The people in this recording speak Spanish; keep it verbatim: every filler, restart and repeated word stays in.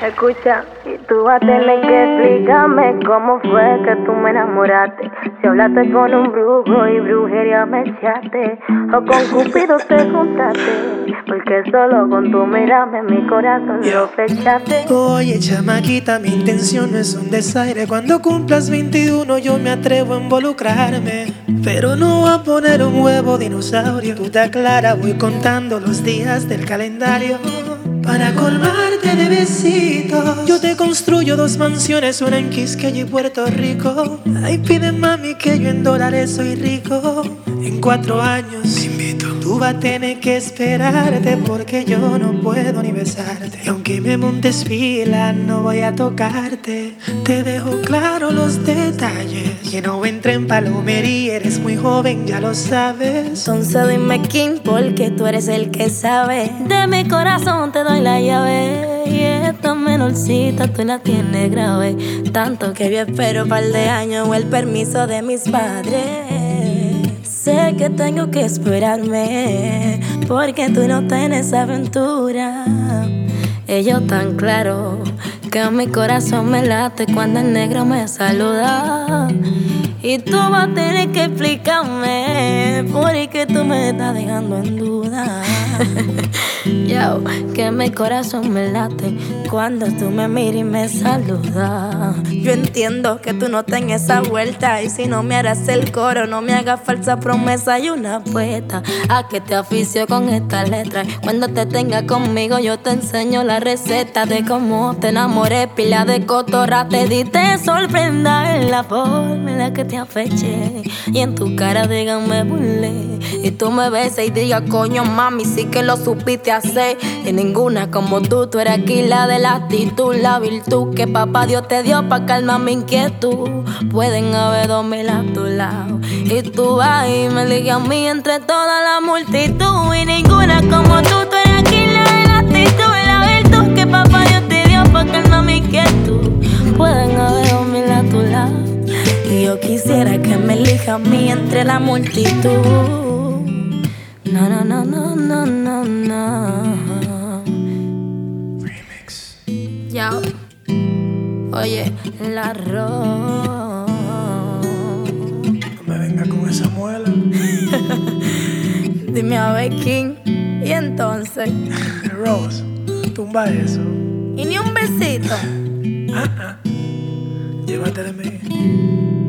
Escucha, y tú vas a tener que explicarme cómo fue que tú me enamoraste. Si hablaste con un brujo y brujería me echaste, o con Cupido te juntaste, porque solo con tu mirarme mi corazón lo flechaste. Oye, chamaquita, mi intención no es un desaire. Cuando cumplas veintiuno yo me atrevo a involucrarme, pero no a poner un huevo dinosaurio. Tú te aclaras, voy contando los días del calendario para colmarte de besitos. Yo te construyo dos mansiones, una en Quisqueya y Puerto Rico. Ay, pide mami que yo en dólares soy rico. En cuatro años te invito. Tú vas a tener que esperarte porque yo no puedo ni besarte. Y aunque me montes fila, no voy a tocarte. Te dejo claro los detalles. Que no entre en palomería, eres muy joven, ya lo sabes. Entonces dime quién, porque tú eres el que sabe. De mi corazón te doy la llave. Y esta menorcita tú la tienes grave. Tanto que yo espero un par de años o el permiso de mis padres. Sé que tengo que esperarme, porque tú no tienes aventura. Ellos tan claro que mi corazón me late cuando el negro me saluda. Y tú vas a tener que explicarme porque tú me estás dejando en duda. Yo, que mi corazón me late cuando tú me miras y me saludas. Yo entiendo que tú no tengas esa vuelta, y si no me harás el coro, no me hagas falsa promesa y una apuesta a que te oficio con esta letra. Cuando te tenga conmigo yo te enseño la receta de cómo te enamoré. Pila de cotorra te di, te sorprenda en la forma en la que te afeché. Y en tu cara digan me burlé, y tú me besas y digas coño mami sí que lo supiste hacer. Y ninguna como tú, tú eres aquí la de la actitud, la virtud que papá Dios te dio pa' calmar mi inquietud. Pueden haber dos mil a tu lado, y tú vas y me ligas a mí entre toda la multitud. Y ninguna como tú, tú eres aquí la de la actitud, la virtud que papá Dios te dio pa' calmar mi inquietud. Pueden haber dos mil a tu lado, y yo quisiera que me elija a mí entre la multitud. No, no, no, no, no, no, no. Remix. Ya. Oye, el arroz. No me venga con esa muela. Dime a ver quién. Y entonces. Rose, tumba eso. Y ni un besito. Ah, ah. Llévate de mí.